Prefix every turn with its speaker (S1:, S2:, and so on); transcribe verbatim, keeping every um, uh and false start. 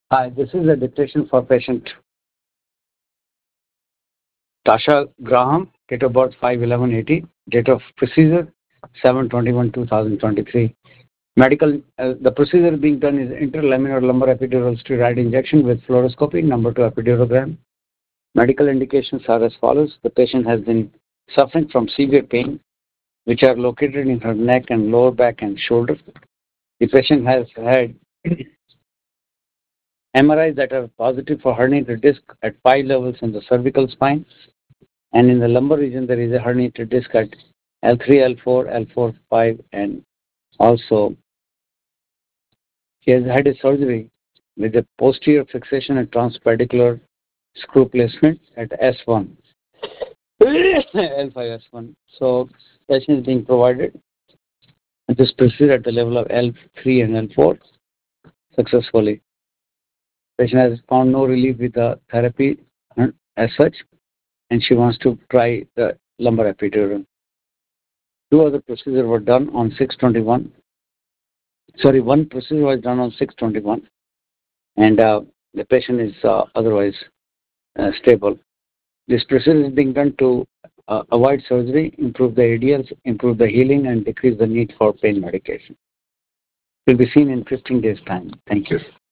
S1: Hi, this is a dictation for patient Tasha Graham, date of birth five eleven eighty, date of procedure seven twenty-one two thousand twenty-three. Medical, uh, the procedure being done is interlaminar lumbar epidural steroid injection with fluoroscopy, number two epidurogram. Medical indications are as follows. The patient has been suffering from severe pain, which are located in her neck and lower back and shoulder. The patient has had M R Is that are positive for herniated disc at five levels in the cervical spine, and in the lumbar region there is a herniated disc at L three, L four, L four, five, and also he has had a surgery with a posterior fixation and transpedicular screw placement at S one, L five S one. So patient is being provided this procedure at the level of L three and L four successfully. Patient has found no relief with the therapy uh, as such, and she wants to try the lumbar epidural. Two other procedures were done on six twenty-one. Sorry, one procedure was done on six twenty-one, and uh, the patient is uh, otherwise uh, stable. This procedure is being done to uh, avoid surgery, improve the A D Ls, improve the healing, and decrease the need for pain medication. Will be seen in fifteen days' time. Thank you.